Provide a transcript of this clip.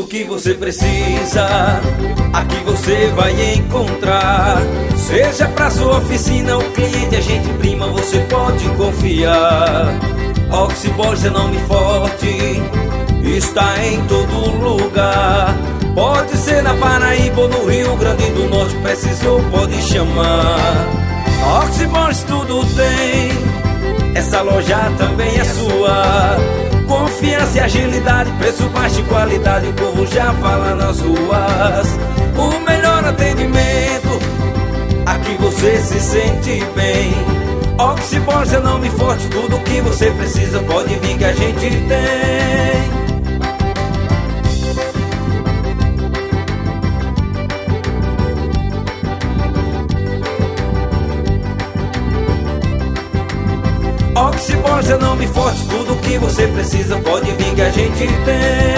tudo que você precisa, aqui você vai encontrar. Seja pra sua oficina, o cliente é gente prima, você pode confiar. Oxibores é nome forte, está em todo lugar. Pode ser na Paraíba ou no Rio Grande do Norte, precisou, pode chamar. Oxibores tudo tem, essa loja também é sua. Confiança e agilidade, preço baixo e qualidade, o povo já fala nas ruas. O melhor atendimento, aqui você se sente bem. Oxibores é nome forte, tudo que você precisa pode vir que a gente tem. Oxibores é nome forte, tudo que você precisa pode vir que a gente tem.